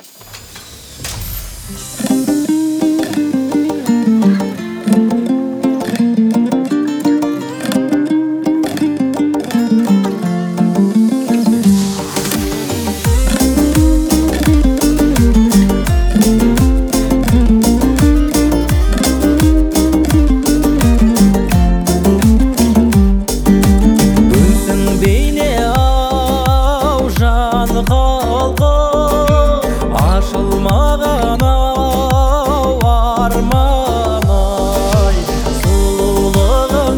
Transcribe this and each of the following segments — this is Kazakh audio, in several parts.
Ашылмаған ау арман-ай, сұлулығың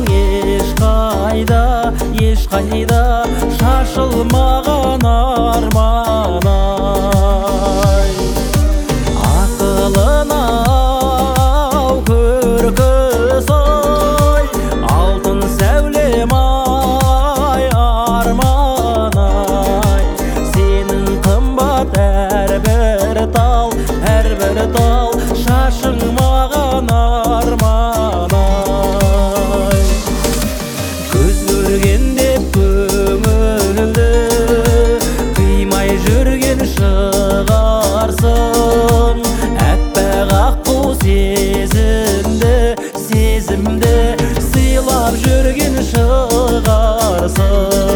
ешқайда шашылмаған арман-ай. Ақылын-ау көркі-сай, алтын сәулем-ай арман-ай, сенің қымбат әрбір тал шашың маған арман-ай. Көз көрген деп көңілді қимай жүрген шығарсың, әппақ аққу сезімді сыйлап жүрген шығарсың.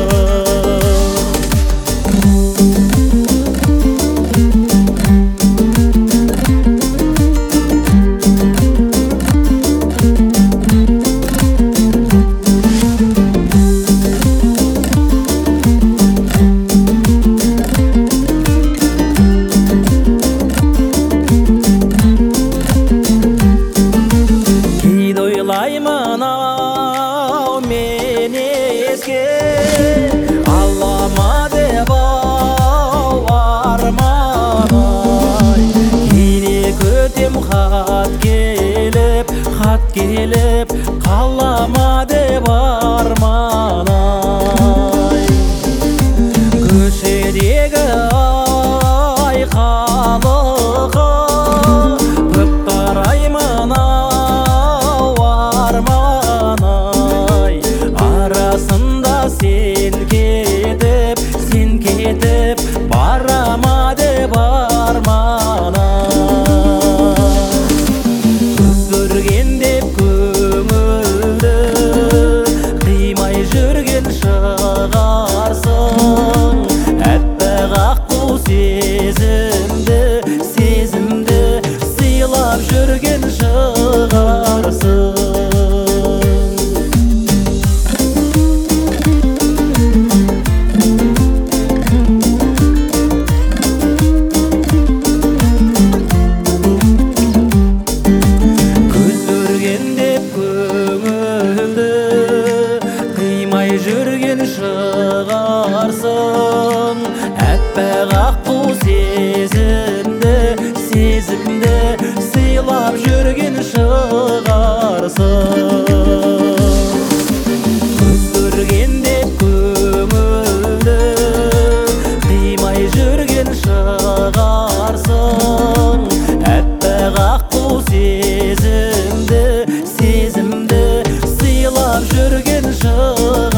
Ойлаймын-ау мен еске, аллама деп ау арман-ай, кейде күтем хат келіп қалама деп арман-ай. Көшедегі ай халқы көп қараймын-ау арман-ай, арасында сен кетіп барама деп арман-ай. Көз көрген деп көңілді қимай жүрген шығарсың, әппақ аққу сезімді сыйлап жүрген шығарсың. Жүрген шығарсың, әппақ аққу сезімді сыйлап жүрген шығарсың. Көз көрген деп көңілді қимай жүрген шығарсың, әппақ аққу сезімді сыйлап жүрген шығарсың.